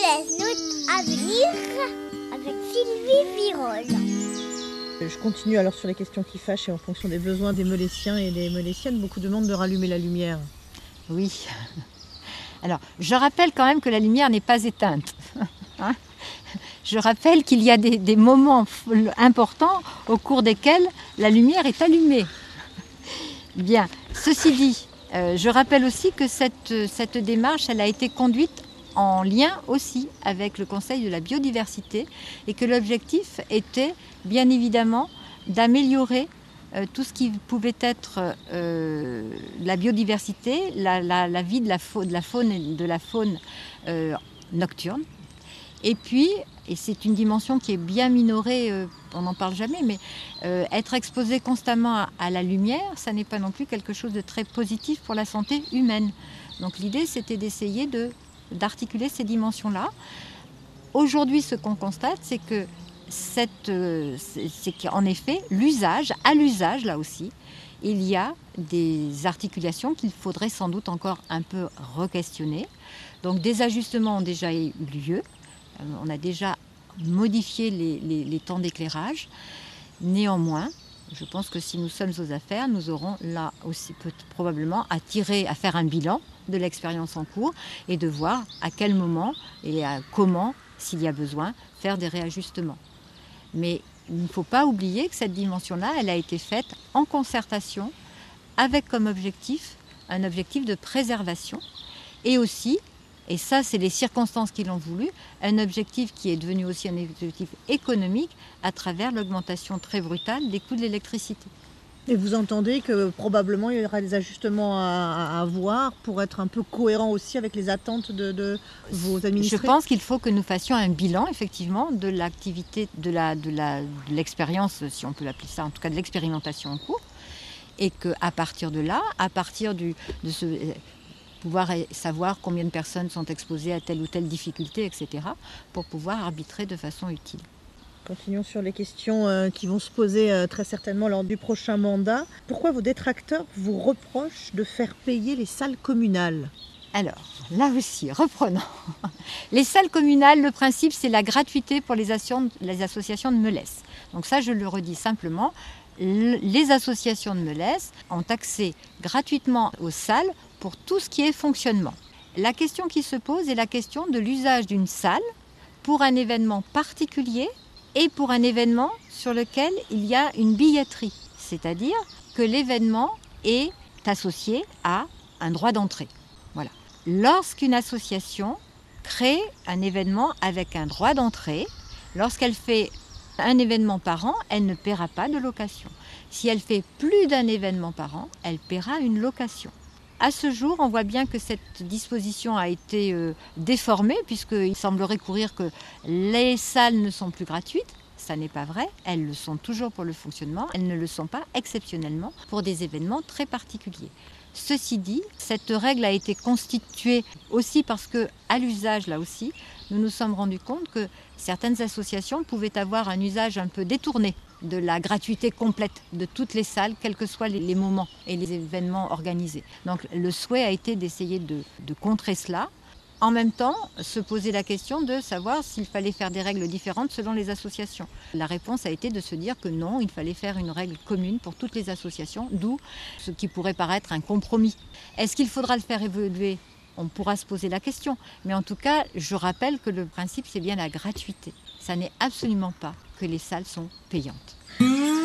Laisse-nous à venir avec Sylvie Virol. Je continue alors sur les questions qui fâchent et en fonction des besoins des Molésiens et des Molésiennes. Beaucoup demandent de rallumer la lumière. Oui. Alors, je rappelle quand même que la lumière n'est pas éteinte. Hein ? Je rappelle qu'il y a des moments importants au cours desquels la lumière est allumée. Bien, ceci dit, je rappelle aussi que cette démarche, elle a été conduite en lien aussi avec le Conseil de la biodiversité et que l'objectif était bien évidemment d'améliorer tout ce qui pouvait être la biodiversité, la vie de la faune et de la faune nocturne. Et puis, et c'est une dimension qui est bien minorée, on n'en parle jamais, mais être exposé constamment à la lumière, ça n'est pas non plus quelque chose de très positif pour la santé humaine. Donc l'idée, c'était d'essayer d'articuler ces dimensions-là. Aujourd'hui, ce qu'on constate, c'est que c'est qu'en effet, à l'usage, là aussi, il y a des articulations qu'il faudrait sans doute encore un peu re-questionner. Donc des ajustements ont déjà eu lieu. On a déjà modifié les temps d'éclairage. Néanmoins, je pense que si nous sommes aux affaires, nous aurons là aussi probablement à faire un bilan de l'expérience en cours et de voir à quel moment et comment, s'il y a besoin, faire des réajustements. Mais il ne faut pas oublier que cette dimension-là, elle a été faite en concertation avec comme objectif un objectif de préservation et aussi, et ça c'est les circonstances qui l'ont voulu, un objectif qui est devenu aussi un objectif économique à travers l'augmentation très brutale des coûts de l'électricité. Et vous entendez que probablement il y aura des ajustements à avoir pour être un peu cohérent aussi avec les attentes de vos administrés? Je pense qu'il faut que nous fassions un bilan effectivement de l'activité, de l'expérience, si on peut l'appeler ça, en tout cas de l'expérimentation en cours, et qu'à partir de là, pouvoir savoir combien de personnes sont exposées à telle ou telle difficulté, etc., pour pouvoir arbitrer de façon utile. Continuons sur les questions qui vont se poser très certainement lors du prochain mandat. Pourquoi vos détracteurs vous reprochent de faire payer les salles communales? Alors, là aussi, reprenons. Les salles communales, le principe, c'est la gratuité pour les associations de Melesse. Donc ça, je le redis simplement, les associations de Melesse ont accès gratuitement aux salles pour tout ce qui est fonctionnement. La question qui se pose est la question de l'usage d'une salle pour un événement particulier et pour un événement sur lequel il y a une billetterie. C'est-à-dire que l'événement est associé à un droit d'entrée. Voilà. Lorsqu'une association crée un événement avec un droit d'entrée, lorsqu'elle fait un événement par an, elle ne paiera pas de location. Si elle fait plus d'un événement par an, elle paiera une location. À ce jour, on voit bien que cette disposition a été déformée, puisqu'il semblerait courir que les salles ne sont plus gratuites. Ça n'est pas vrai, elles le sont toujours pour le fonctionnement, elles ne le sont pas exceptionnellement pour des événements très particuliers. Ceci dit, cette règle a été constituée aussi parce que, à l'usage là aussi, nous nous sommes rendus compte que certaines associations pouvaient avoir un usage un peu détourné de la gratuité complète de toutes les salles, quels que soient les moments et les événements organisés. Donc le souhait a été d'essayer de contrer cela. En même temps, se poser la question de savoir s'il fallait faire des règles différentes selon les associations. La réponse a été de se dire que non, il fallait faire une règle commune pour toutes les associations, d'où ce qui pourrait paraître un compromis. Est-ce qu'il faudra le faire évoluer ? On pourra se poser la question. Mais en tout cas, je rappelle que le principe, c'est bien la gratuité. Ça n'est absolument pas que les salles sont payantes. Me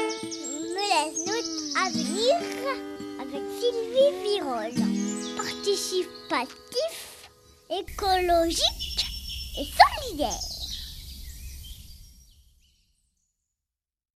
laisse-nous à venir avec Sylvie Virol. Participatif, écologique et solidaire.